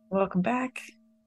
Welcome back.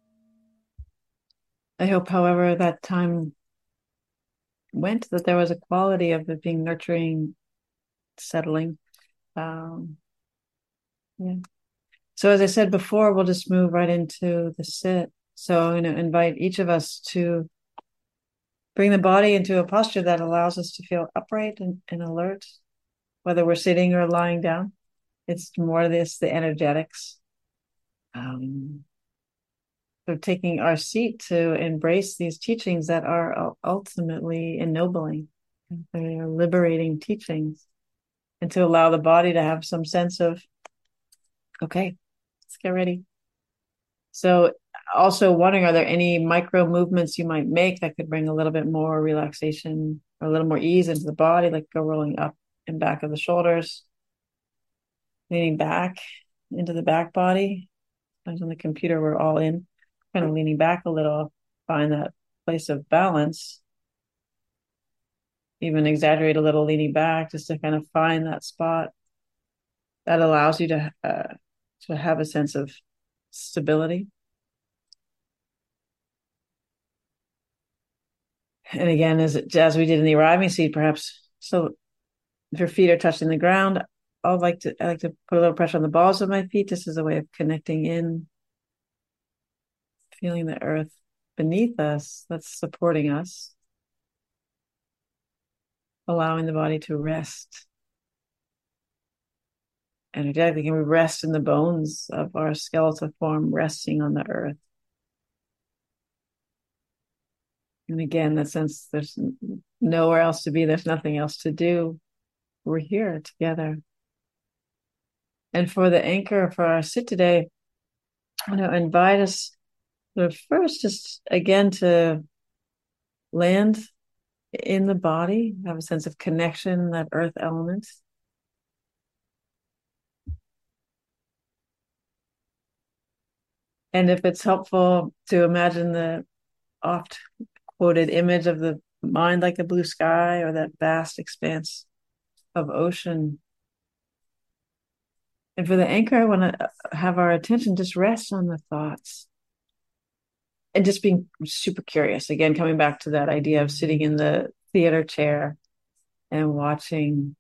I hope, however, that time went, that there was a quality of it being nurturing, settling. Um, yeah. So as I said before, we'll just move right into the sit. So I'm going to invite each of us to bring the body into a posture that allows us to feel upright and alert, whether we're sitting or lying down. It's more this, the energetics. Um, so taking our seat to embrace these teachings that are ultimately ennobling. They are liberating teachings, and to allow the body to have some sense of, okay, let's get ready. So also wondering, are there any micro movements you might make that could bring a little bit more relaxation or a little more ease into the body, like go rolling up and back of the shoulders, leaning back into the back body. Sometimes on the computer, we're all in, kind of leaning back a little, find that place of balance, even exaggerate a little, leaning back just to kind of find that spot that allows you to have a sense of stability. And again, as we did in the arriving seat, perhaps so if your feet are touching the ground, I like to put a little pressure on the balls of my feet just as a way of connecting in, feeling the earth beneath us that's supporting us, allowing the body to rest energetically. Can we rest in the bones of our skeletal form, resting on the earth? And again, that sense there's nowhere else to be, there's nothing else to do. We're here together. And for the anchor for our sit today, I want to invite us first just again to land in the body, have a sense of connection, that earth element. And if it's helpful to imagine the oft quoted image of the mind like a blue sky or that vast expanse of ocean. And for the anchor, I want to have our attention just rest on the thoughts and just being super curious. Again, coming back to that idea of sitting in the theater chair and watching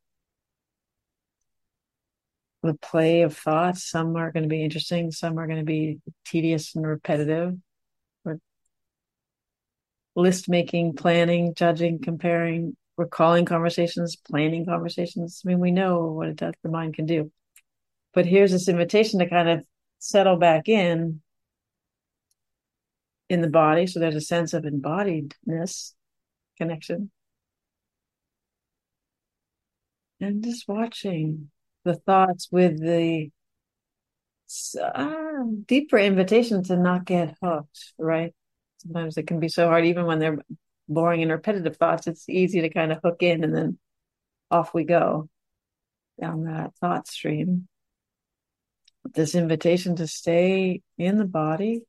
the play of thoughts. Some are going to be interesting, some are going to be tedious and repetitive. Or list making, planning, judging, comparing, recalling conversations, planning conversations. I mean, we know what it does, the mind can do. But here's this invitation to kind of settle back in the body. So there's a sense of embodiedness, connection, and just watching the thoughts with the deeper invitation to not get hooked, right? Sometimes it can be so hard, even when they're boring and repetitive thoughts. It's easy to kind of hook in and then off we go down that thought stream. This invitation to stay in the body.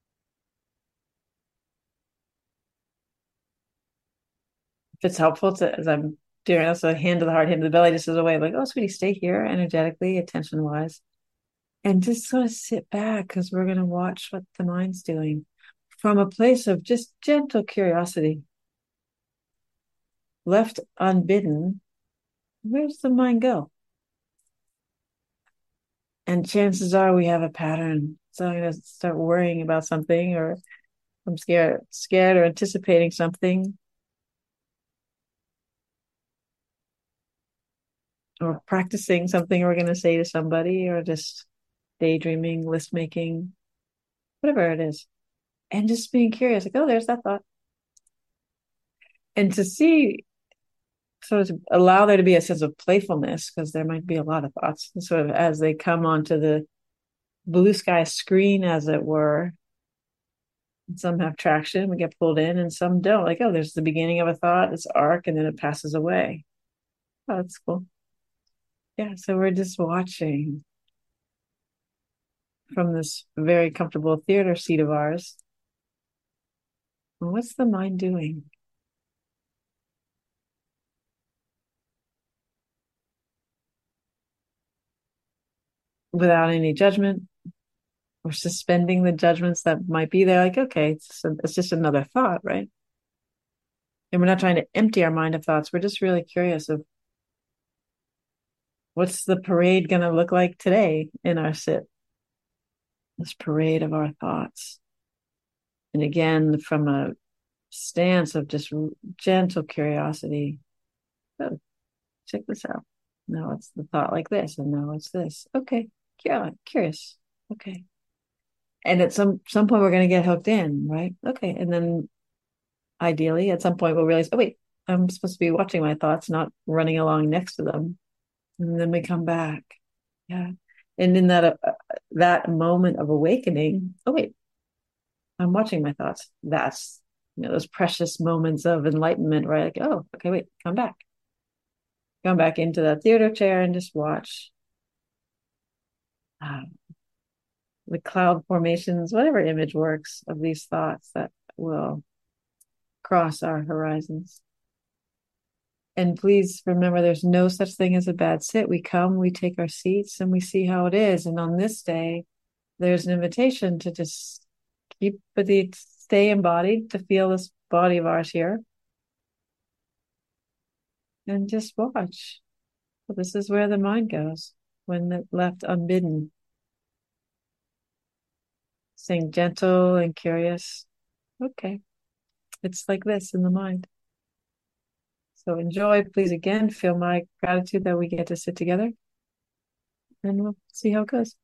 If it's helpful to, as I'm doing also hand to the heart, hand to the belly, just as a way of like, oh, sweetie, stay here energetically, attention wise, and just sort of sit back because we're going to watch what the mind's doing from a place of just gentle curiosity. Left unbidden, where's the mind go? And chances are we have a pattern. So I'm going to start worrying about something, or I'm scared or anticipating something, or practicing something we're going to say to somebody, or just daydreaming, list making, whatever it is. And just being curious, like, oh, there's that thought. And to see, sort of allow there to be a sense of playfulness, because there might be a lot of thoughts, sort of as they come onto the blue sky screen, as it were. Some have traction, we get pulled in, and some don't. Like, oh, there's the beginning of a thought, this arc, and then it passes away. Oh, that's cool. Yeah, so we're just watching from this very comfortable theater seat of ours. What's the mind doing? Without any judgment, we're suspending the judgments that might be there. Like, okay, it's just another thought, right? And we're not trying to empty our mind of thoughts. We're just really curious of what's the parade going to look like today in our sit, this parade of our thoughts. And again, from a stance of just gentle curiosity. Oh, check this out. Now it's the thought like this, and now it's this. Okay, yeah, curious. Okay. And at some point we're going to get hooked in, right? Okay. And then ideally at some point we'll realize, oh wait, I'm supposed to be watching my thoughts, not running along next to them. And then we come back. Yeah. And in that moment of awakening, oh wait, I'm watching my thoughts. That's those precious moments of enlightenment, right? Like, oh, okay, wait, come back into that theater chair and just watch uh, the cloud formations, whatever image works of these thoughts that will cross our horizons. And please remember, there's no such thing as a bad sit. We come, we take our seats, and we see how it is. And on this day, there's an invitation to just stay embodied, to feel this body of ours here, and just watch. Well, this is where the mind goes when it left unbidden. Staying gentle and curious. Okay, it's like this in the mind. So enjoy, please again, feel my gratitude that we get to sit together, and we'll see how it goes.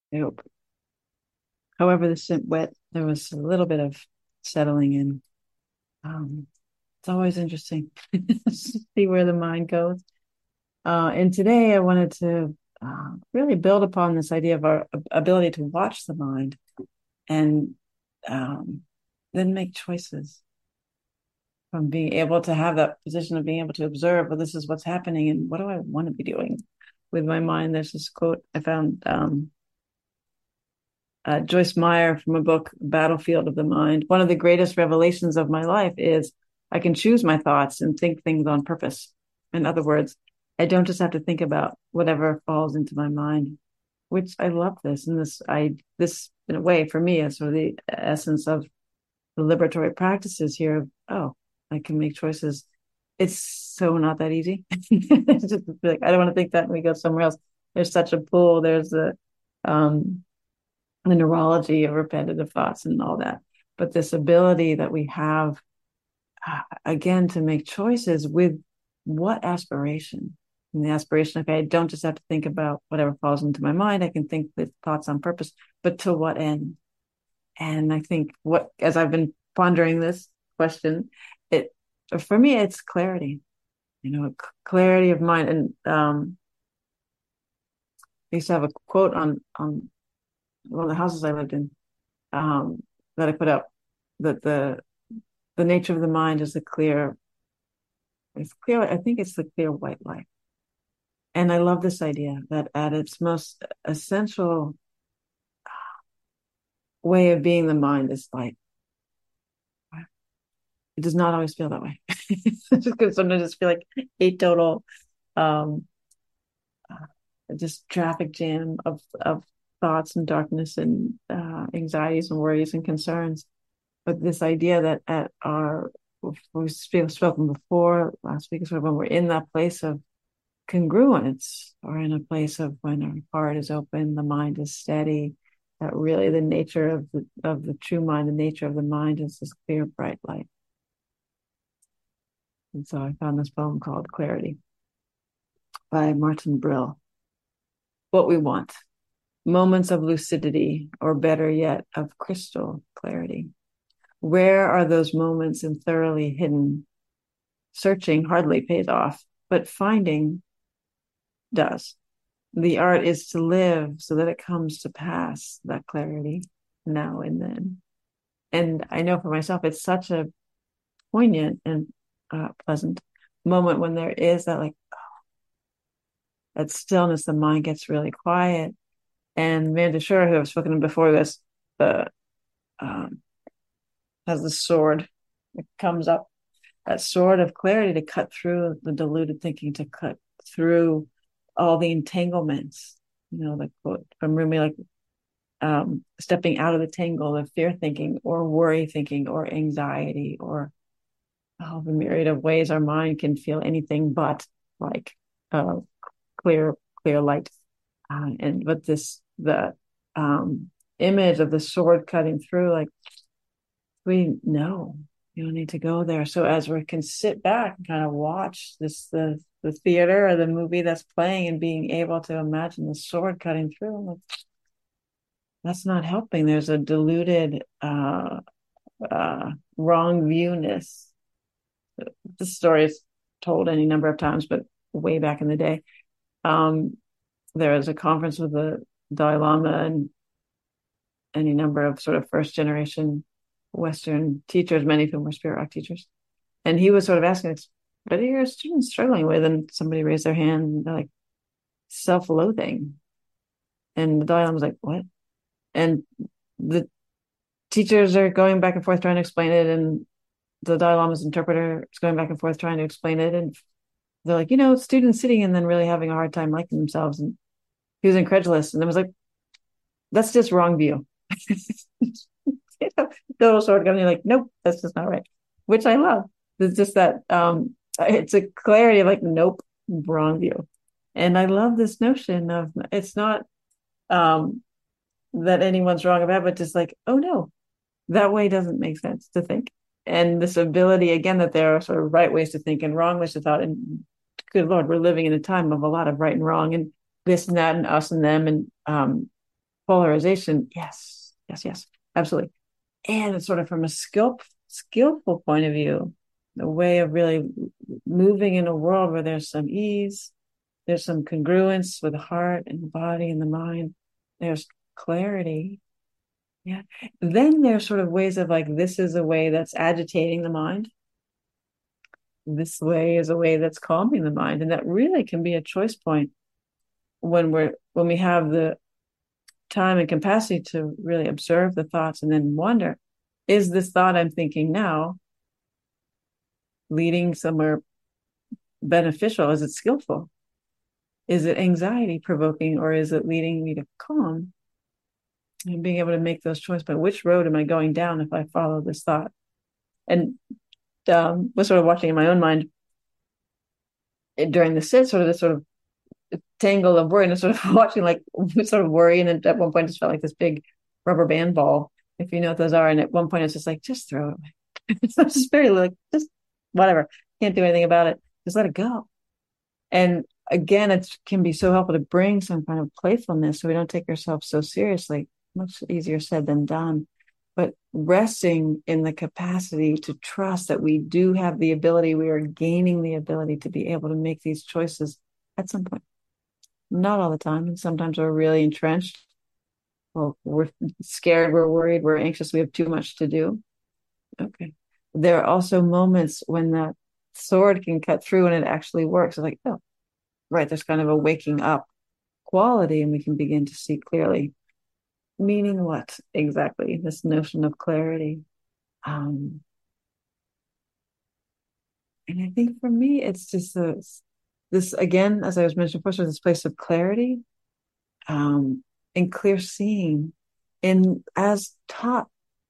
I hope. However, this went, there was a little bit of settling in. Um, it's always interesting to see where the mind goes. And today I wanted to really build upon this idea of our ability to watch the mind and um, then make choices from being able to have that position of being able to observe, well, this is what's happening and what do I want to be doing with my mind. There's this quote I found, Joyce Meyer from a book, Battlefield of the Mind. One of the greatest revelations of my life is I can choose my thoughts and think things on purpose. In other words, I don't just have to think about whatever falls into my mind, which I love this. And this in a way for me is sort of the essence of the liberatory practices here. Oh, I can make choices. It's so not that easy. It's just like, I don't want to think that and we go somewhere else. There's such a pull. There's um, the neurology of repetitive thoughts and all that. But this ability that we have, again, to make choices with what aspiration? And the aspiration, okay, I don't just have to think about whatever falls into my mind. I can think with thoughts on purpose, but to what end? And I think as I've been pondering this question, it, for me, it's clarity, clarity of mind. And I used to have a quote on one of the houses I lived in, that I put up, that the nature of the mind is it's clear. I think it's the clear white light. And I love this idea that at its most essential way of being, the mind is light. It does not always feel that way. Just because sometimes just feel like a total, um, just traffic jam of thoughts and darkness and anxieties and worries and concerns. But this idea that at our, we've spoken before last week, sort of when we're in that place of congruence, or in a place of when our heart is open, the mind is steady, that really the nature of the true mind, the nature of the mind is this clear, bright light. And so I found this poem called Clarity by Martin Brill. What we want, moments of lucidity, or better yet, of crystal clarity. Where are those moments and thoroughly hidden? Searching hardly pays off, but finding does. The art is to live so that it comes to pass, that clarity, now and then. And I know for myself, it's such a poignant and pleasant moment when there is that, like, that stillness, the mind gets really quiet. And Amanda Shore, who I've spoken to before this, um, has the sword that comes up, that sword of clarity to cut through the deluded thinking, to cut through all the entanglements. The quote from Rumi, like, stepping out of the tangle of fear thinking or worry thinking or anxiety, or the myriad of ways our mind can feel anything but like uh, clear light. But the image of the sword cutting through, like, we know you don't need to go there. So as we can sit back and kind of watch the theater or the movie that's playing, and being able to imagine the sword cutting through, like, that's not helping. There's a diluted, wrong viewness. This story is told any number of times, but way back in the day, there was a conference with the Dalai Lama and any number of sort of first generation Western teachers, many of whom were Spirit Rock teachers. And he was sort of asking, what are your students struggling with? And somebody raised their hand, and they're like, self-loathing. And the Dalai Lama was like, what? And the teachers are going back and forth trying to explain it. And the Dalai Lama's interpreter is going back and forth trying to explain it. And they're like, students sitting and then really having a hard time liking themselves. And he was incredulous. And then was like, that's just wrong view. Total sword company, like, nope, that's just not right. Which I love. It's just that it's a clarity of like, nope, wrong view. And I love this notion of, it's not that anyone's wrong about it, but just like, oh no, that way doesn't make sense to think. And this ability, again, that there are sort of right ways to think and wrong ways to thought. And good Lord, we're living in a time of a lot of right and wrong and this and that and us and them. And polarization. Yes, yes, yes, absolutely. And it's sort of from a skillful point of view, a way of really moving in a world where there's some ease, there's some congruence with the heart and the body and the mind. There's clarity. Yeah. Then there's sort of ways of like, this is a way that's agitating the mind. This way is a way that's calming the mind. And that really can be a choice point when we have the time and capacity to really observe the thoughts and then wonder, is this thought I'm thinking now leading somewhere beneficial? Is it skillful? Is it anxiety provoking, or is it leading me to calm? And being able to make those choices, but which road am I going down if I follow this thought? And was sort of watching in my own mind during the sit, sort of this sort of tangle of worry, and sort of watching like sort of worry, and then at one point it just felt like this big rubber band ball, if you know what those are. And at one point it's just like, just throw it away. It's just very like, just whatever, can't do anything about it, just let it go. And again, it can be so helpful to bring some kind of playfulness so we don't take ourselves so seriously. Much easier said than done. But resting in the capacity to trust that we do have the ability, we are gaining the ability to be able to make these choices at some point. Not all the time. And sometimes we're really entrenched. Well, we're scared, we're worried, we're anxious, we have too much to do. Okay. There are also moments when that sword can cut through and it actually works. It's like, oh, right, there's kind of a waking up quality, and we can begin to see clearly. Meaning what exactly? This notion of clarity. And I think for me, it's just this again, as I was mentioning before, this place of clarity, and clear seeing, and as taught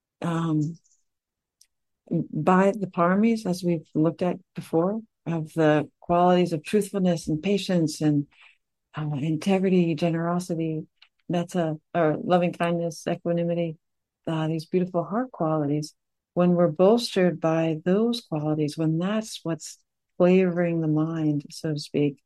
by the paramis, as we've looked at before, of the qualities of truthfulness and patience and integrity, generosity, metta, or loving kindness, equanimity, these beautiful heart qualities. When we're bolstered by those qualities, when that's what's flavoring the mind, so to speak,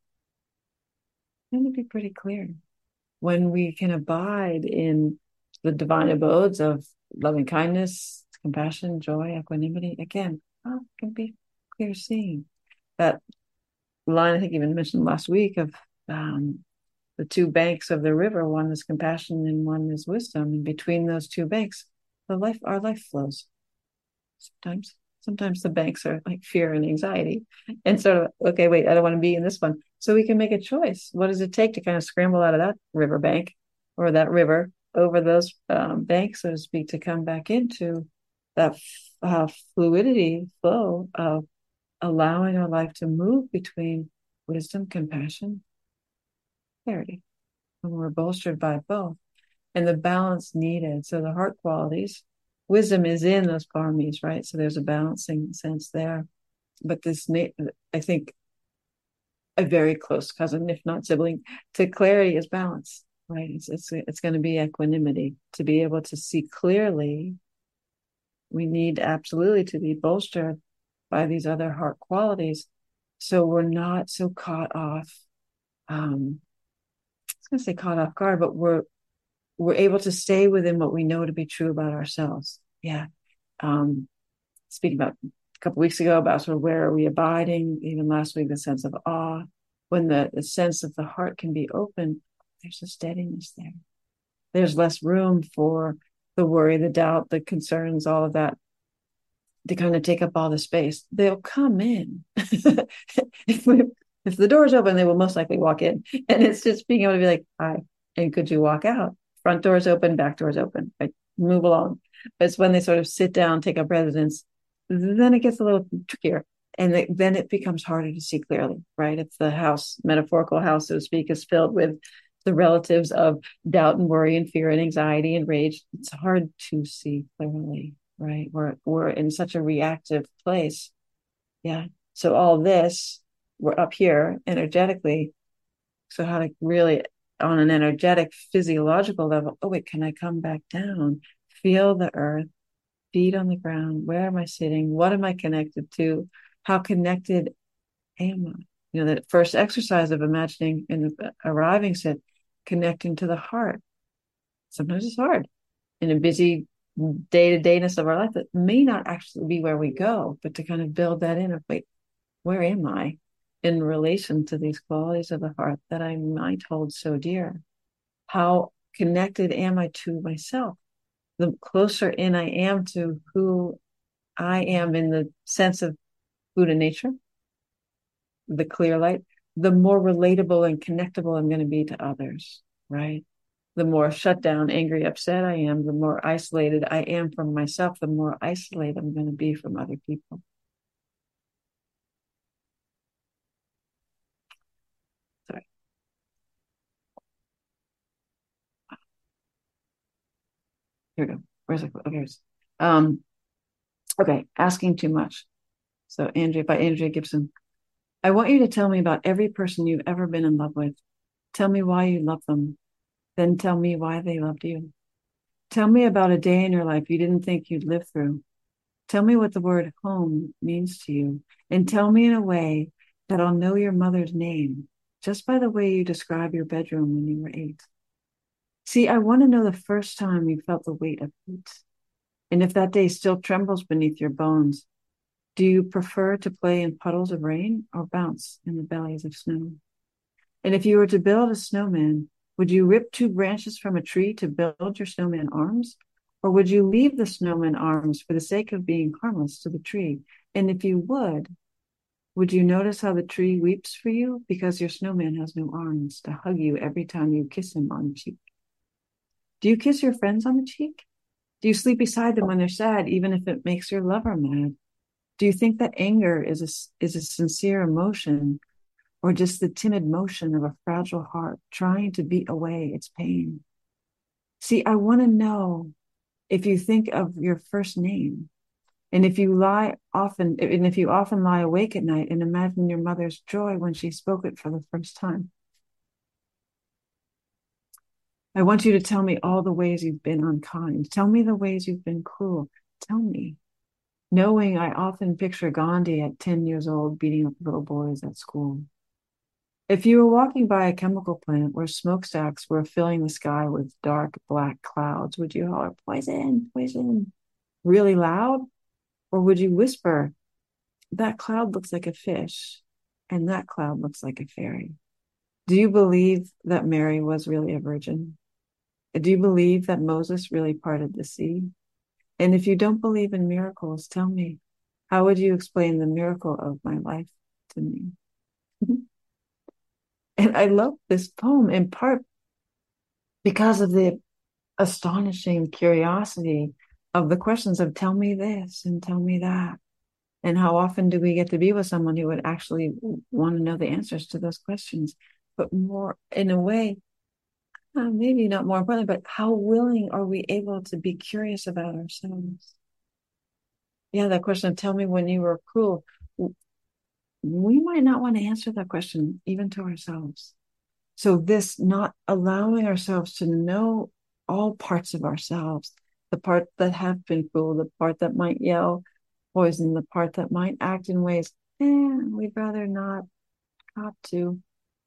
then it'd be pretty clear. When we can abide in the divine abodes of loving kindness, compassion, joy, equanimity, again, it can be clear seeing. That line I think even mentioned last week of the two banks of the river, one is compassion and one is wisdom. And between those two banks, our life flows. Sometimes the banks are like fear and anxiety, and sort of, okay, wait, I don't want to be in this one. So we can make a choice. What does it take to kind of scramble out of that river bank or that river over those banks, so to speak, to come back into that fluidity flow of allowing our life to move between wisdom, compassion, clarity, when we're bolstered by both, and the balance needed. So the heart qualities, wisdom is in those paramis, right? So there's a balancing sense there. But I think a very close cousin, if not sibling, to clarity is balance, right? It's going to be equanimity. To be able to see clearly, we need absolutely to be bolstered by these other heart qualities, so we're not so caught off. I was going to say caught off guard, but we're able to stay within what we know to be true about ourselves. Yeah. Speaking about a couple of weeks ago about sort of where are we abiding, even last week, the sense of awe, when the sense of the heart can be open, there's a steadiness there. There's less room for the worry, the doubt, the concerns, all of that to kind of take up all the space. They'll come in. If the door's open, they will most likely walk in. And it's just being able to be like, hi, and could you walk out? Front door's open, back door's open, right? Move along. But it's when they sort of sit down, take up residence, then it gets a little trickier. And then it becomes harder to see clearly, right? It's the house, metaphorical house, so to speak, is filled with the relatives of doubt and worry and fear and anxiety and rage. It's hard to see clearly, right? We're in such a reactive place. Yeah. So all this, we're up here energetically. So how to really, on an energetic physiological level, oh wait, can I come back down? Feel the earth, feet on the ground. Where am I sitting? What am I connected to? How connected am I? You know, that first exercise of imagining in the arriving sit, connecting to the heart. Sometimes it's hard in a busy day-to-dayness of our life that may not actually be where we go, but to kind of build that in of, wait, where am I in relation to these qualities of the heart that I might hold so dear? How connected am I to myself? The closer in I am to who I am in the sense of Buddha nature, the clear light, the more relatable and connectable I'm going to be to others, right? The more shut down, angry, upset I am, the more isolated I am from myself, the more isolated I'm going to be from other people. Sorry. Here we go. Where's it? Okay. Um, okay. Asking too much. So Andrea, by Andrea Gibson. I want you to tell me about every person you've ever been in love with. Tell me why you love them. Then tell me why they loved you. Tell me about a day in your life you didn't think you'd live through. Tell me what the word home means to you. And tell me in a way that I'll know your mother's name just by the way you describe your bedroom when you were 8. See, I want to know the first time you felt the weight of heat. And if that day still trembles beneath your bones, do you prefer to play in puddles of rain or bounce in the bellies of snow? And if you were to build a snowman, would you rip 2 branches from a tree to build your snowman arms? Or would you leave the snowman arms for the sake of being harmless to the tree? And if you would you notice how the tree weeps for you because your snowman has no arms to hug you every time you kiss him on the cheek? Do you kiss your friends on the cheek? Do you sleep beside them when they're sad, even if it makes your lover mad? Do you think that anger is a sincere emotion, or just the timid motion of a fragile heart trying to beat away its pain? See, I want to know if you think of your first name, and if you often lie awake at night and imagine your mother's joy when she spoke it for the first time. I want you to tell me all the ways you've been unkind. Tell me the ways you've been cruel. Tell me. Knowing I often picture Gandhi at 10 years old beating up little boys at school. If you were walking by a chemical plant where smokestacks were filling the sky with dark black clouds, would you holler, poison, poison, really loud? Or would you whisper, that cloud looks like a fish, and that cloud looks like a fairy? Do you believe that Mary was really a virgin? Do you believe that Moses really parted the sea? And if you don't believe in miracles, tell me, how would you explain the miracle of my life to me? And I love this poem in part because of the astonishing curiosity of the questions of tell me this and tell me that. And how often do we get to be with someone who would actually want to know the answers to those questions? But more in a way, maybe not more importantly, but how willing are we able to be curious about ourselves? Yeah, that question of tell me when you were cruel. We might not want to answer that question even to ourselves. So this not allowing ourselves to know all parts of ourselves, the part that have been cruel, the part that might yell poison, the part that might act in ways, we'd rather not cop to.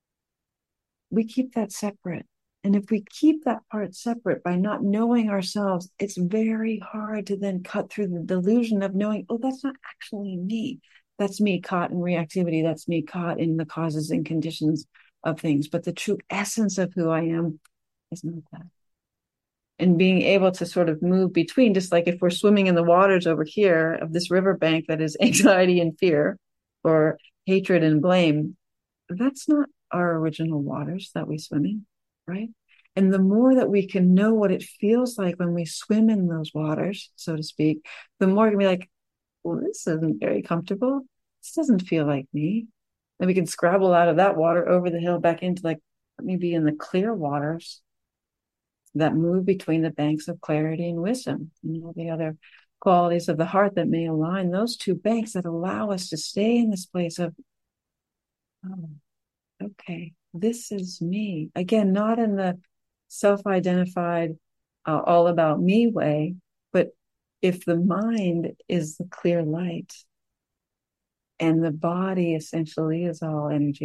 We keep that separate. And if we keep that part separate by not knowing ourselves, it's very hard to then cut through the delusion of knowing, oh, that's not actually me. That's me caught in reactivity. That's me caught in the causes and conditions of things. But the true essence of who I am is not that. And being able to sort of move between, just like if we're swimming in the waters over here of this riverbank that is anxiety and fear or hatred and blame, that's not our original waters that we swim in, right? And the more that we can know what it feels like when we swim in those waters, so to speak, the more we can be like, well, this isn't very comfortable. This doesn't feel like me. And we can scrabble out of that water over the hill back into like, let me be in the clear waters that move between the banks of clarity and wisdom, and all the other qualities of the heart that may align those two banks that allow us to stay in this place of, oh, okay, this is me. Again, not in the self-identified, all about me way, but if the mind is the clear light and the body essentially is all energy,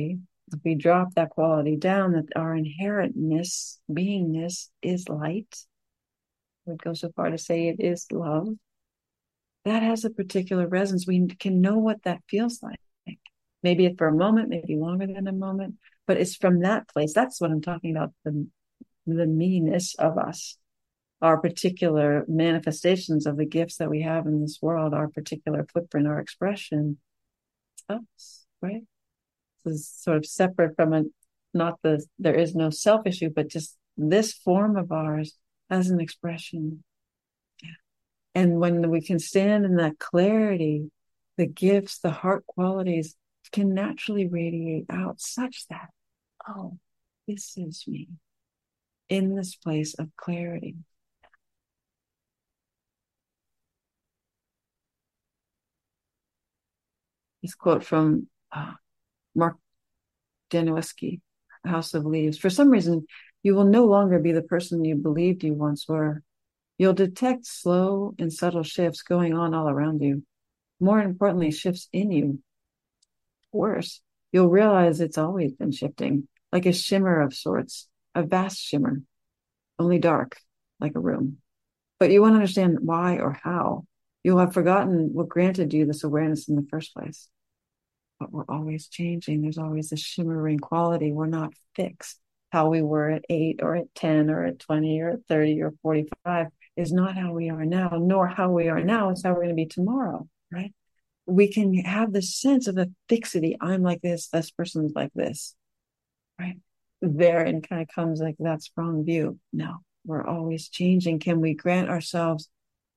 If we drop that quality down, that our inherentness, beingness is light, would go so far to say it is love, that has a particular resonance. We can know what that feels like. Maybe it's for a moment, maybe longer than a moment, but it's from that place. That's what I'm talking about, the meanness of us, our particular manifestations of the gifts that we have in this world, our particular footprint, our expression. Us, right? This is sort of separate from there is no self issue, but just this form of ours as an expression. Yeah. And when we can stand in that clarity, the gifts, the heart qualities can naturally radiate out such that, oh, this is me in this place of clarity. This quote from Mark Danielewski, House of Leaves. For some reason, you will no longer be the person you believed you once were. You'll detect slow and subtle shifts going on all around you. More importantly, shifts in you. Worse, you'll realize it's always been shifting, like a shimmer of sorts, a vast shimmer, only dark, like a room. But you won't understand why or how. You'll have forgotten what granted you this awareness in the first place. But we're always changing. There's always a shimmering quality. We're not fixed. How we were at 8 or at 10 or at 20 or at 30 or 45 is not how we are now, nor how we are now is how we're going to be tomorrow, right? We can have this sense of a fixity. I'm like this person's like this, right? There and kind of comes like that's wrong view. No, we're always changing. Can we grant ourselves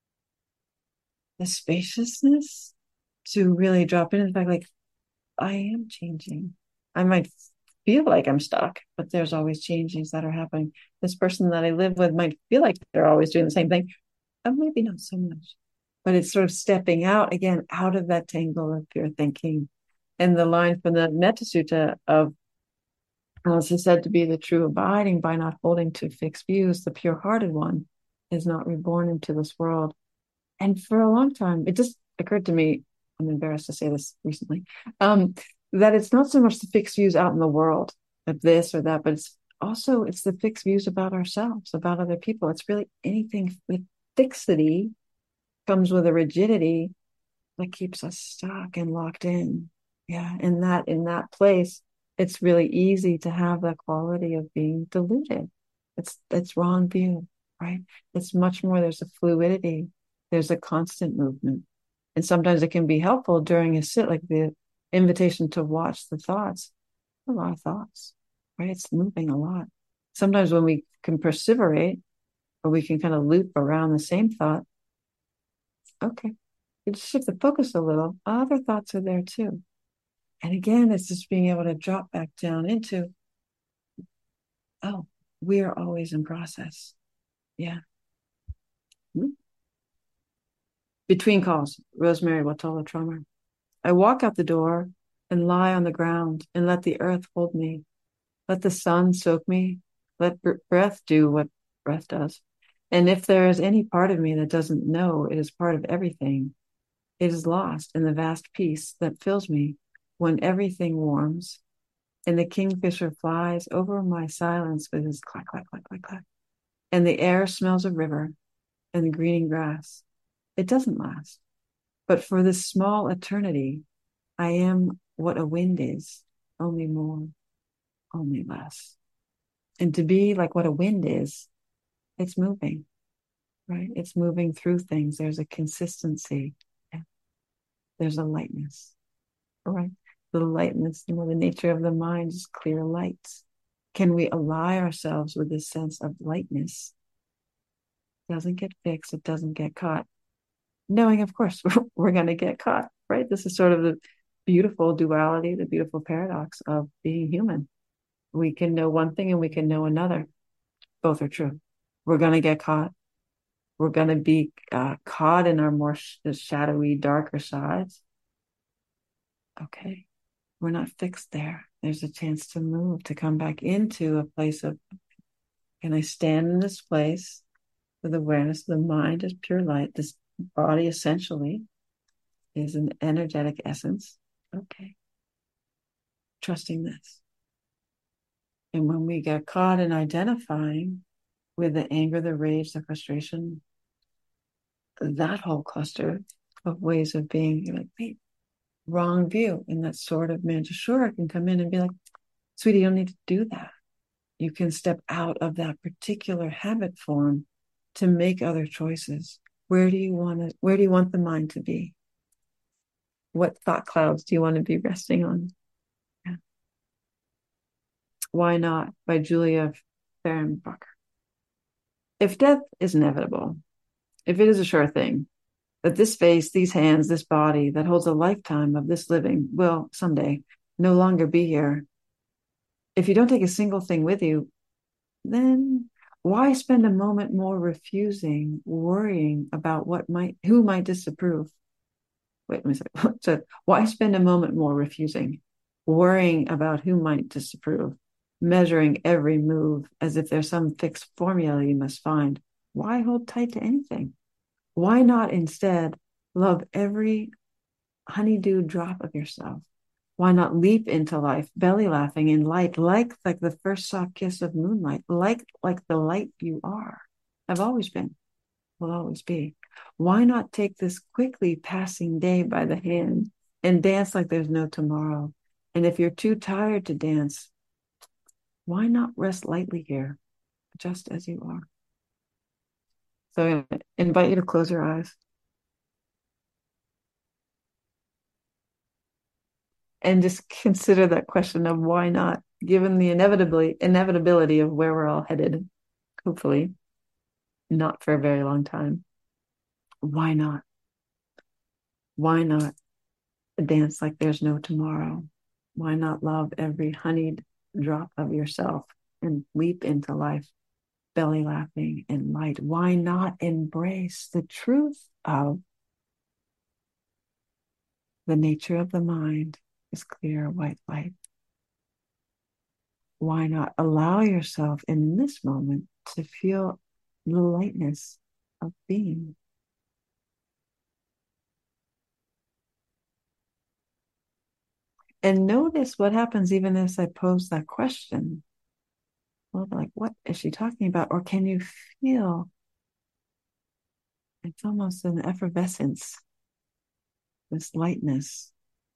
the spaciousness to really drop into the fact, like, I am changing. I might feel like I'm stuck, but there's always changes that are happening. This person that I live with might feel like they're always doing the same thing. Maybe not so much, but it's sort of stepping out again, out of that tangle of pure thinking. And the line from the Metta Sutta of Alice is said to be the true abiding by not holding to fixed views. The pure-hearted one is not reborn into this world. And for a long time, it just occurred to me, I'm embarrassed to say this recently, that it's not so much the fixed views out in the world of this or that, but it's the fixed views about ourselves, about other people. It's really anything with fixity comes with a rigidity that keeps us stuck and locked in. Yeah. In that place, it's really easy to have that quality of being deluded. It's wrong view, right? It's much more, there's a fluidity, there's a constant movement. And sometimes it can be helpful during a sit, like the invitation to watch the thoughts. A lot of thoughts, right? It's moving a lot. Sometimes when we can perseverate, or we can kind of loop around the same thought, okay, you just shift the focus a little. Other thoughts are there too. And again, it's just being able to drop back down into, oh, we are always in process. Yeah. Between calls, Rosemary Watola Trummer. I walk out the door and lie on the ground and let the earth hold me. Let the sun soak me. Let breath do what breath does. And if there is any part of me that doesn't know it is part of everything, it is lost in the vast peace that fills me when everything warms and the kingfisher flies over my silence with his clack, clack, clack, clack, clack. And the air smells of river and the greening grass. It doesn't last. But for this small eternity, I am what a wind is, only more, only less. And to be like what a wind is, it's moving, right? It's moving through things. There's a consistency. There's a lightness, right? The lightness, the nature of the mind is clear lights. Can we ally ourselves with this sense of lightness? It doesn't get fixed. It doesn't get caught. Knowing, of course, we're going to get caught, right? This is sort of the beautiful duality, the beautiful paradox of being human. We can know one thing and we can know another. Both are true. We're going to get caught. We're going to be caught in our more shadowy, darker sides. Okay. We're not fixed there. There's a chance to move, to come back into a place of, can I stand in this place with awareness? The mind is pure light. This body essentially is an energetic essence. Okay. Trusting this. And when we get caught in identifying with the anger, the rage, the frustration, that whole cluster of ways of being, you're like, wait, wrong view. And that sort of Manjushura can come in and be like, sweetie, you don't need to do that. You can step out of that particular habit form to make other choices. Where do you want the mind to be? What thought clouds do you want to be resting on? Yeah. Why Not by Julia Fehrenbacher. If death is inevitable, if it is a sure thing, that this face, these hands, this body that holds a lifetime of this living will someday no longer be here. If you don't take a single thing with you, then why spend a moment more refusing, worrying about who might disapprove? Wait a second. So why spend a moment more refusing, worrying about who might disapprove, measuring every move as if there's some fixed formula you must find? Why hold tight to anything? Why not instead love every honeydew drop of yourself? Why not leap into life, belly laughing in light, like the first soft kiss of moonlight, like the light you are, have always been, will always be? Why not take this quickly passing day by the hand and dance like there's no tomorrow? And if you're too tired to dance, why not rest lightly here, just as you are? So I invite you to close your eyes and just consider that question of why not, given the inevitability of where we're all headed, hopefully not for a very long time. Why not? Why not dance like there's no tomorrow? Why not love every honeyed drop of yourself and leap into life, belly laughing in light? Why not embrace the truth of the nature of the mind is clear white light? Why not allow yourself in this moment to feel the lightness of being? And notice what happens even as I pose that question. Well, like, what is she talking about? Or can you feel it's almost an effervescence, this lightness?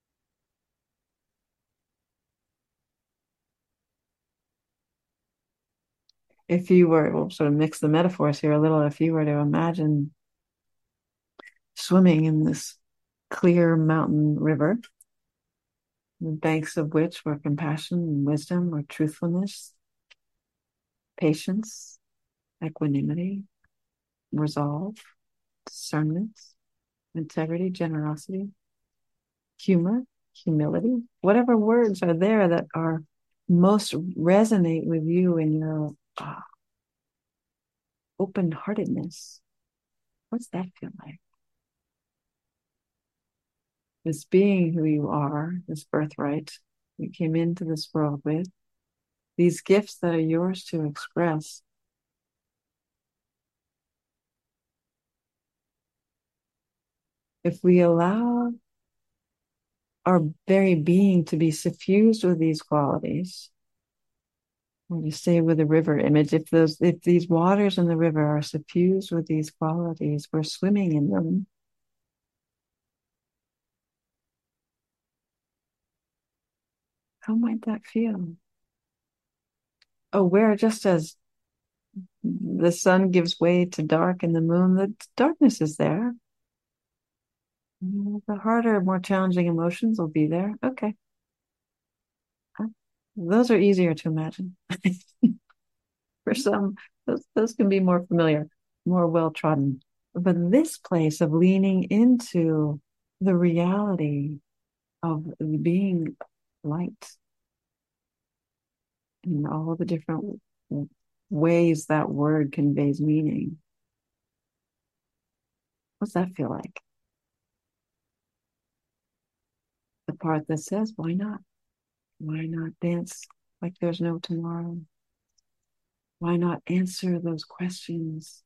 If you were, we'll sort of mix the metaphors here a little, if you were to imagine swimming in this clear mountain river, the banks of which were compassion and wisdom or truthfulness, patience, equanimity, resolve, discernment, integrity, generosity, humor, humility, whatever words are there that are most resonate with you in your open-heartedness. What's that feel like? This being who you are, this birthright you came into this world with, these gifts that are yours to express. If we allow our very being to be suffused with these qualities, when you stay with the river image, if these waters in the river are suffused with these qualities, we're swimming in them. How might that feel? Aware, just as the sun gives way to dark and the moon, the darkness is there. The harder, more challenging emotions will be there. Okay. Those are easier to imagine. For some, those can be more familiar, more well trodden. But this place of leaning into the reality of being light in all the different ways that word conveys meaning. What's that feel like? The part that says, why not? Why not dance like there's no tomorrow? Why not answer those questions?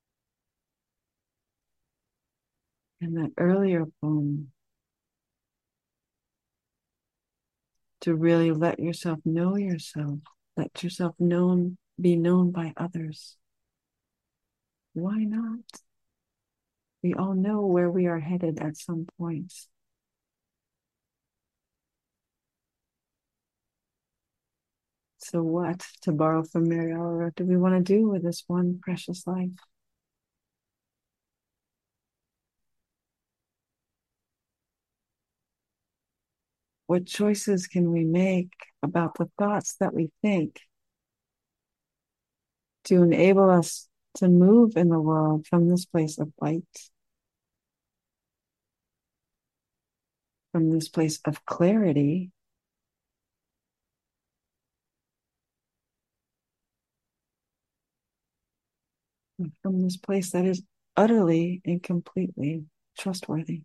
In that earlier poem, to really let yourself know yourself Let yourself be known by others. Why not? We all know where we are headed at some point. So what, to borrow from Mary Oliver, do we want to do with this one precious life? What choices can we make about the thoughts that we think to enable us to move in the world from this place of light, from this place of clarity, from this place that is utterly and completely trustworthy.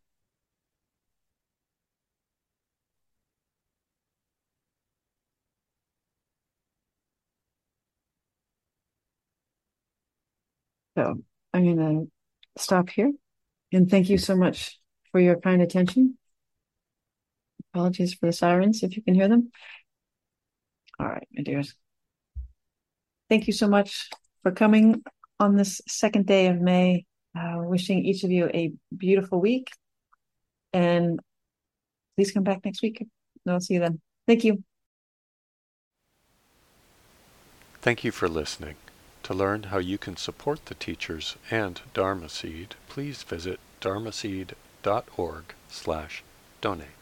So I'm going to stop here and thank you so much for your kind attention. Apologies for the sirens if you can hear them. All right, my dears. Thank you so much for coming on this second day of May. Wishing each of you a beautiful week. And please come back next week. I'll see you then. Thank you. Thank you for listening. To learn how you can support the teachers and Dharma Seed, please visit dharmaseed.org/donate.